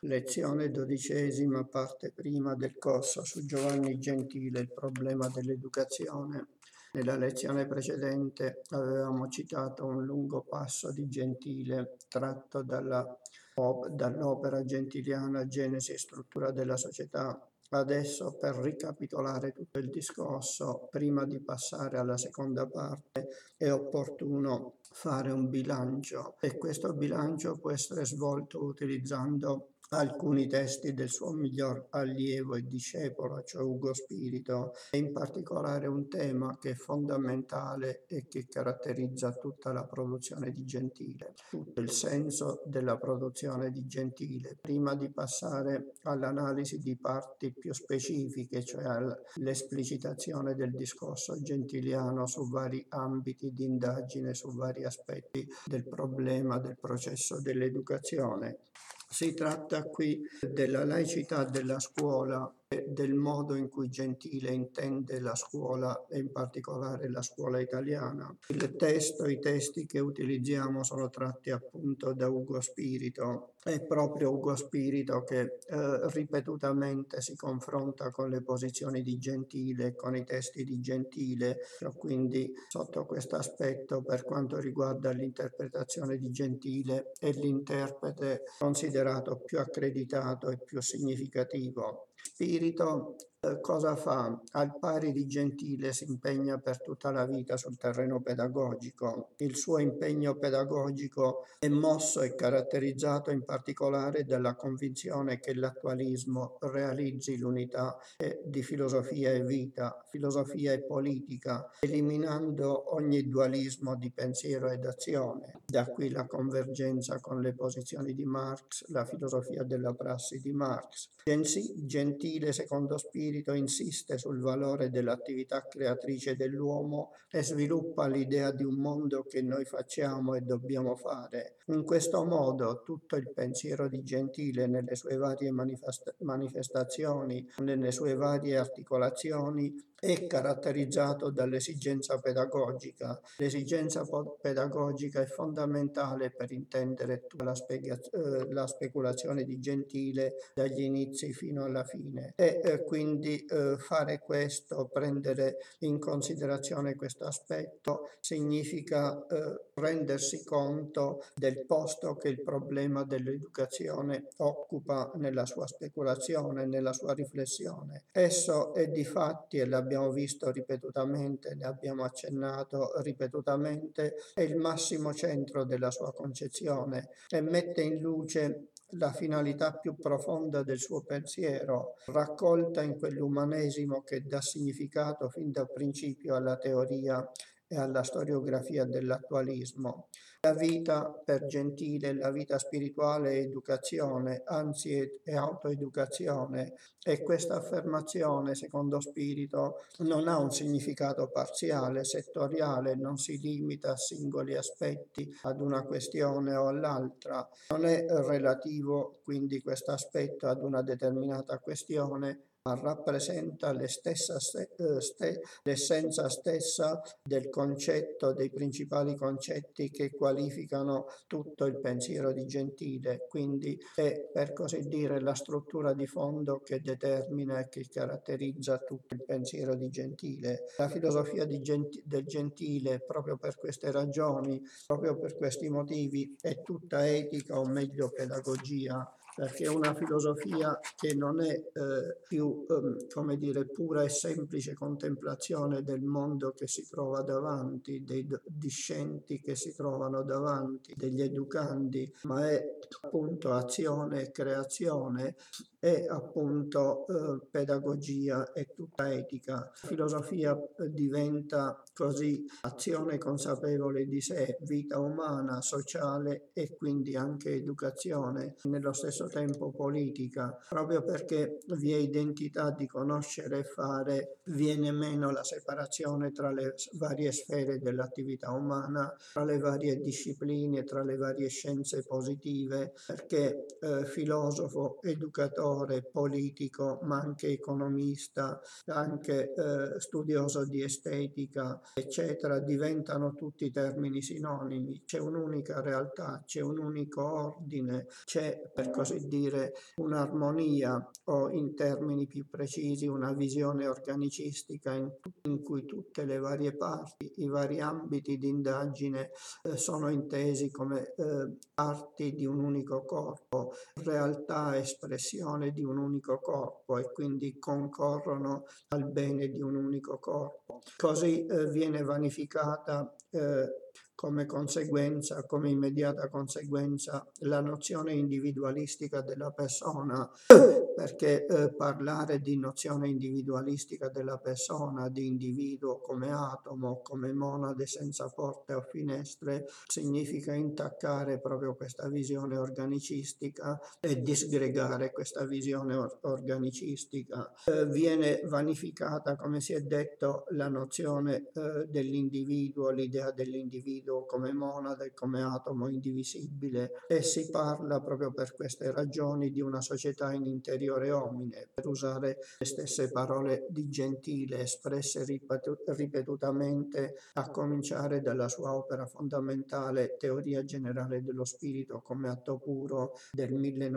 Lezione 12ª, parte prima del corso su Giovanni Gentile, il problema dell'educazione. Nella lezione precedente avevamo citato un lungo passo di Gentile tratto dall'opera gentiliana Genesi e struttura della società. Adesso, per ricapitolare tutto il discorso, prima di passare alla seconda parte, è opportuno fare un bilancio, e questo bilancio può essere svolto utilizzando alcuni testi del suo miglior allievo e discepolo, cioè Ugo Spirito, e in particolare un tema che è fondamentale e che caratterizza tutta la produzione di Gentile, tutto il senso della produzione di Gentile. Prima di passare all'analisi di parti più specifiche, cioè all'esplicitazione del discorso gentiliano su vari ambiti di indagine, su vari aspetti del problema del processo dell'educazione. Si tratta qui della laicità della scuola e del modo in cui Gentile intende la scuola e in particolare la scuola italiana. I testi che utilizziamo sono tratti appunto da Ugo Spirito. È proprio Ugo Spirito che ripetutamente si confronta con le posizioni di Gentile, con i testi di Gentile, quindi sotto questo aspetto, per quanto riguarda l'interpretazione di Gentile, è l'interprete considerato più accreditato e più significativo. Spirito cosa fa? Al pari di Gentile si impegna per tutta la vita sul terreno pedagogico. Il suo impegno pedagogico è mosso e caratterizzato in particolare dalla convinzione che l'attualismo realizzi l'unità di filosofia e vita, filosofia e politica, eliminando ogni dualismo di pensiero ed azione. Da qui la convergenza con le posizioni di Marx, la filosofia della prassi di Marx. Gentile, secondo Spirito, insiste sul valore dell'attività creatrice dell'uomo e sviluppa l'idea di un mondo che noi facciamo e dobbiamo fare. In questo modo tutto il pensiero di Gentile nelle sue varie manifestazioni, nelle sue varie articolazioni, è caratterizzato dall'esigenza pedagogica. L'esigenza pedagogica è fondamentale per intendere tutta la speculazione di Gentile dagli inizi fino alla fine, e quindi fare questo, prendere in considerazione questo aspetto, significa rendersi conto del posto che il problema dell'educazione occupa nella sua speculazione, nella sua riflessione. Esso è difatti, e l'abbiamo visto ripetutamente, ne abbiamo accennato ripetutamente, è il massimo centro della sua concezione e mette in luce la finalità più profonda del suo pensiero, raccolta in quell'umanesimo che dà significato fin dal principio alla teoria e alla storiografia dell'attualismo. La vita per Gentile, la vita spirituale è educazione, anzi è autoeducazione, e questa affermazione, secondo Spirito, non ha un significato parziale, settoriale, non si limita a singoli aspetti, ad una questione o all'altra, non è relativo quindi questo aspetto ad una determinata questione, ma rappresenta l'essenza stessa del concetto, dei principali concetti che qualificano tutto il pensiero di Gentile, quindi è, per così dire, la struttura di fondo che determina e che caratterizza tutto il pensiero di Gentile. La filosofia del Gentile, proprio per queste ragioni, proprio per questi motivi, è tutta etica, o meglio pedagogia, perché è una filosofia che non è più, come dire, pura e semplice contemplazione del mondo che si trova davanti, dei discenti che si trovano davanti, degli educandi, ma è appunto azione e creazione, è appunto pedagogia, è tutta etica. La filosofia diventa così azione consapevole di sé, vita umana, sociale e quindi anche educazione, nello stesso tempo politica, proprio perché vi è identità di conoscere e fare, viene meno la separazione tra le varie sfere dell'attività umana, tra le varie discipline, tra le varie scienze positive, perché filosofo, educatore scrittore, politico, ma anche economista, anche studioso di estetica, eccetera, diventano tutti termini sinonimi. C'è un'unica realtà, c'è un unico ordine, c'è, per così dire, un'armonia, o in termini più precisi una visione organicistica in cui tutte le varie parti, i vari ambiti di indagine sono intesi come parti di un unico corpo, realtà, espressione di un unico corpo, e quindi concorrono al bene di un unico corpo. Così viene vanificata come conseguenza, come immediata conseguenza, la nozione individualistica della persona, perché parlare di nozione individualistica della persona, di individuo come atomo, come monade senza porte o finestre, significa intaccare proprio questa visione organicistica e disgregare questa visione organicistica. Viene vanificata, come si è detto, la nozione dell'individuo, l'idea dell'individuo come monade, come atomo indivisibile, e si parla proprio per queste ragioni di una società in interiore homine, per usare le stesse parole di Gentile espresse ripetutamente a cominciare dalla sua opera fondamentale Teoria generale dello spirito come atto puro del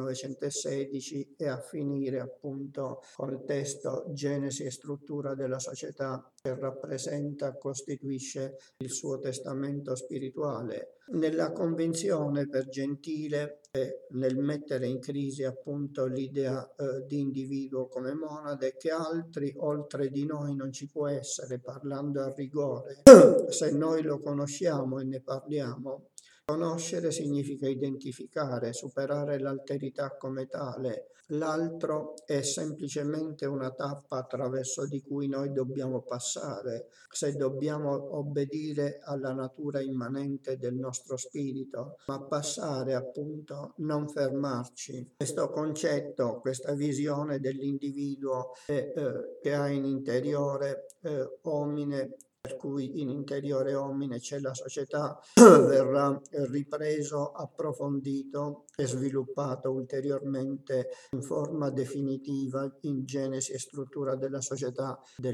1916 e a finire appunto col testo Genesi e struttura della società, che rappresenta, costituisce il suo testamento spirituale. Nella convinzione per Gentile e nel mettere in crisi appunto l'idea di individuo come monade, che altri oltre di noi non ci può essere, parlando a rigore, se noi lo conosciamo e ne parliamo. Conoscere significa identificare, superare l'alterità come tale. L'altro è semplicemente una tappa attraverso di cui noi dobbiamo passare, se dobbiamo obbedire alla natura immanente del nostro spirito, ma passare appunto, non fermarci. Questo concetto, questa visione dell'individuo che ha in interiore homine, per cui in interiore homine c'è la società, verrà ripreso, approfondito e sviluppato ulteriormente in forma definitiva in Genesi e struttura della società del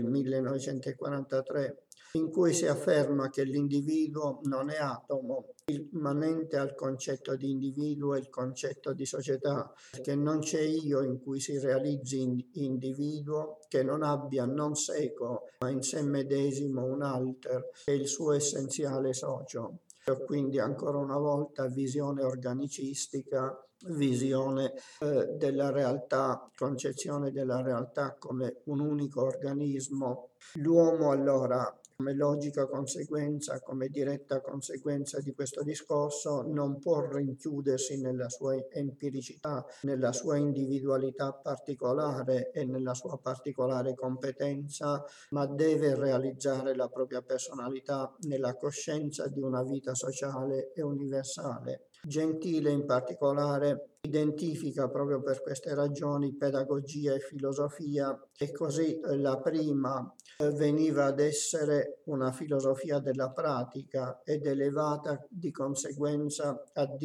1943, in cui si afferma che l'individuo non è atomo, immanente al concetto di individuo e il concetto di società, perché non c'è io in cui si realizzi individuo che non abbia non seco, ma in sé medesimo un alter, che è il suo essenziale socio. Quindi ancora una volta visione organicistica, visione della realtà, concezione della realtà come un unico organismo. L'uomo allora, come logica conseguenza, come diretta conseguenza di questo discorso, non può rinchiudersi nella sua empiricità, nella sua individualità particolare e nella sua particolare competenza, ma deve realizzare la propria personalità nella coscienza di una vita sociale e universale. Gentile in particolare identifica proprio per queste ragioni pedagogia e filosofia, e così la prima veniva ad essere una filosofia della pratica ed elevata di conseguenza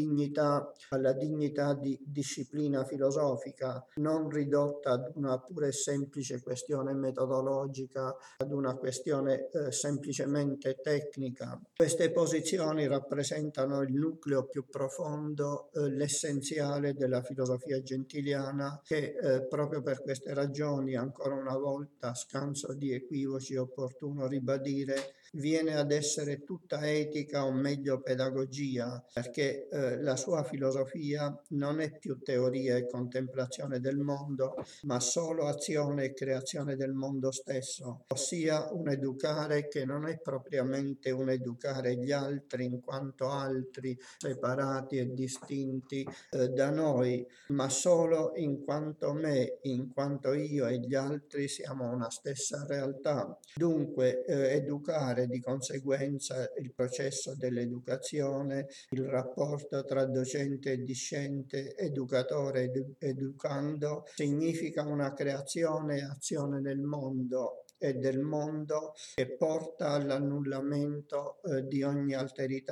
alla dignità di disciplina filosofica, non ridotta ad una pura e semplice questione metodologica, ad una questione semplicemente tecnica. Queste posizioni rappresentano il nucleo più profondo, l'essenziale della filosofia gentiliana, che proprio per queste ragioni, ancora una volta, scanso di equivoci, è opportuno ribadire, viene ad essere tutta etica, o meglio pedagogia, perché la sua filosofia non è più teoria e contemplazione del mondo, ma solo azione e creazione del mondo stesso, ossia un educare che non è propriamente un educare gli altri in quanto altri, separati e distinti da noi, ma solo in quanto me, in quanto io e gli altri siamo una stessa realtà. Dunque educare di conseguenza il processo dell'educazione, il rapporto tra docente e discente, educatore ed educando, significa una creazione e azione nel mondo e del mondo che porta all'annullamento di ogni alterità.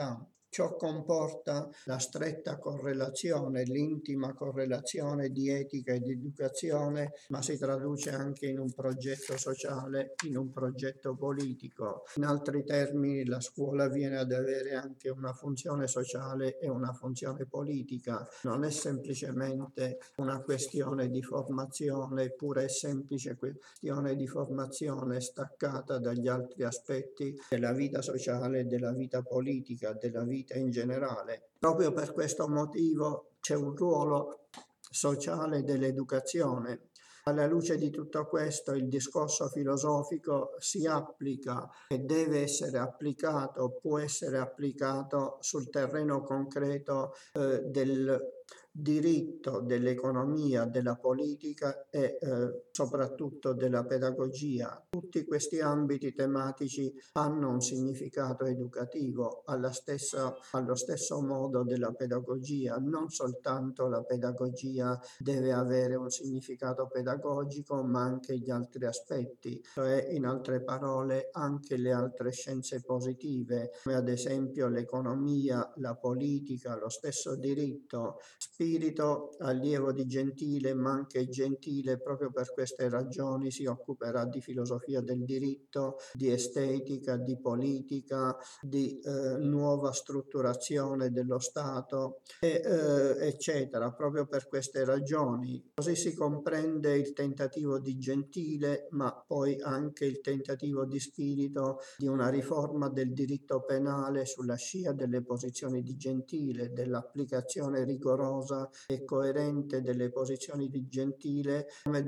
Ciò comporta la stretta correlazione, l'intima correlazione di etica e di educazione, ma si traduce anche in un progetto sociale, in un progetto politico. In altri termini, la scuola viene ad avere anche una funzione sociale e una funzione politica. Non è semplicemente una questione di formazione, pura e semplice questione di formazione staccata dagli altri aspetti della vita sociale, della vita politica, della vita in generale. Proprio per questo motivo c'è un ruolo sociale dell'educazione. Alla luce di tutto questo, il discorso filosofico si applica e deve essere applicato, può essere applicato sul terreno concreto del diritto, dell'economia, della politica e soprattutto della pedagogia. Tutti questi ambiti tematici hanno un significato educativo allo stesso modo della pedagogia. Non soltanto la pedagogia deve avere un significato pedagogico, ma anche gli altri aspetti, cioè in altre parole anche le altre scienze positive, come ad esempio l'economia, la politica, lo stesso diritto. Spirito allievo di Gentile, ma anche Gentile proprio per queste ragioni si occuperà di filosofia del diritto, di estetica, di politica, di nuova strutturazione dello Stato, eccetera, proprio per queste ragioni. Così si comprende il tentativo di Gentile, ma poi anche il tentativo di Spirito di una riforma del diritto penale sulla scia delle posizioni di Gentile, dell'applicazione rigorosa e coerente delle posizioni di Gentile, come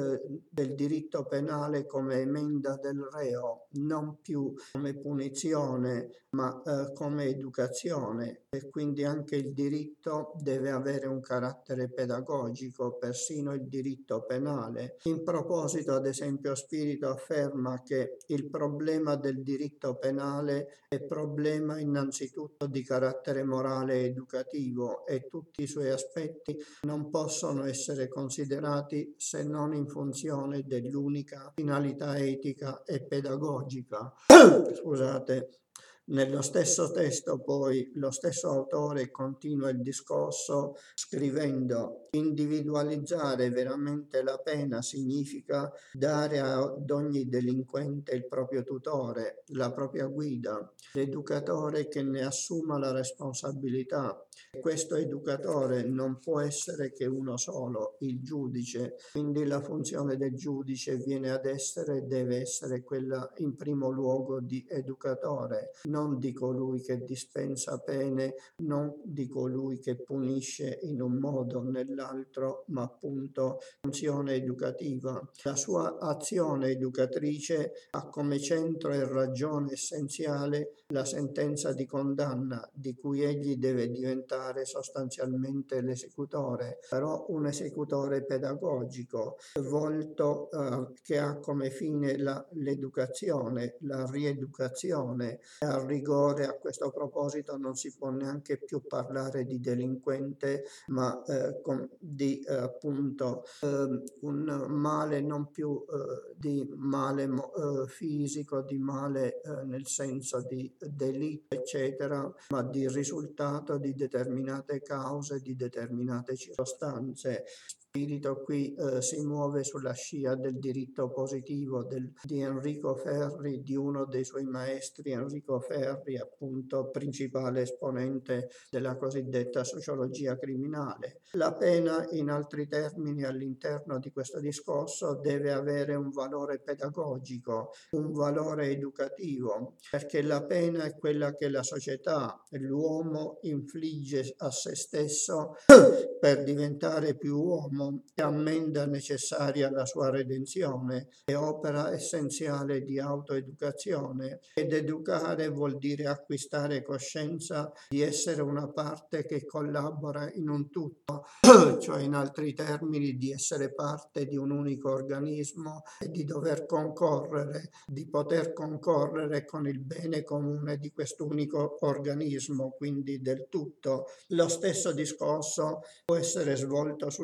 del diritto penale come emenda del reo, non più come punizione, ma come educazione, e quindi anche il diritto deve avere un carattere pedagogico, persino il diritto penale. In proposito, ad esempio, Spirito afferma che il problema del diritto penale è problema innanzitutto di carattere morale e educativo e tutti i suoi aspetti non possono essere considerati se non in funzione dell'unica finalità etica e pedagogica. Scusate. Nello stesso testo poi lo stesso autore continua il discorso scrivendo: individualizzare veramente la pena significa dare ad ogni delinquente il proprio tutore, la propria guida, l'educatore che ne assuma la responsabilità. Questo educatore non può essere che uno solo, il giudice, quindi la funzione del giudice viene ad essere, deve essere quella in primo luogo di educatore, non di colui che dispensa pene, non di colui che punisce in un modo o nell'altro, ma appunto funzione educativa. La sua azione educatrice ha come centro e ragione essenziale la sentenza di condanna di cui egli deve diventare sostanzialmente l'esecutore, però un esecutore pedagogico volto che ha come fine l'educazione, la rieducazione. Al rigore, a questo proposito, non si può neanche più parlare di delinquente, ma di appunto un male non più di male fisico, di male nel senso di delitto, eccetera, ma di risultato di determinate cause, di determinate circostanze. Spirito qui si muove sulla scia del diritto positivo di Enrico Ferri, di uno dei suoi maestri, Enrico Ferri, appunto principale esponente della cosiddetta sociologia criminale. La pena, in altri termini, all'interno di questo discorso deve avere un valore pedagogico, un valore educativo, perché la pena è quella che la società, l'uomo infligge a se stesso per diventare più uomo, è ammenda necessaria alla sua redenzione, è opera essenziale di autoeducazione, ed educare vuol dire acquistare coscienza di essere una parte che collabora in un tutto, cioè in altri termini di essere parte di un unico organismo e di dover concorrere, di poter concorrere con il bene comune di quest'unico organismo, quindi del tutto. Lo stesso discorso può essere svolto sul terreno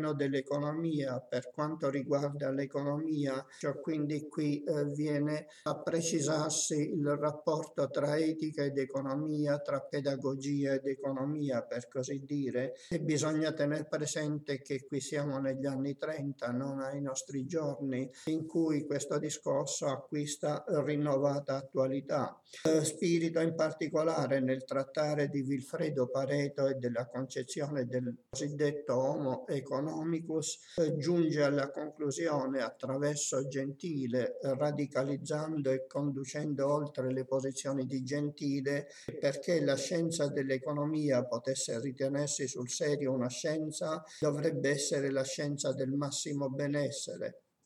fenomeno dell'economia per quanto riguarda l'economia, cioè quindi qui viene a precisarsi il rapporto tra etica ed economia, tra pedagogia ed economia, per così dire, e bisogna tenere presente che qui siamo negli anni 30, non ai nostri giorni, in cui questo discorso acquista rinnovata attualità. Spirito in particolare nel trattare di Vilfredo Pareto e della concezione del cosiddetto Homo economicus, giunge alla conclusione attraverso Gentile, radicalizzando e conducendo oltre le posizioni di Gentile, perché la scienza dell'economia potesse ritenersi sul serio una scienza, dovrebbe essere la scienza del massimo benessere.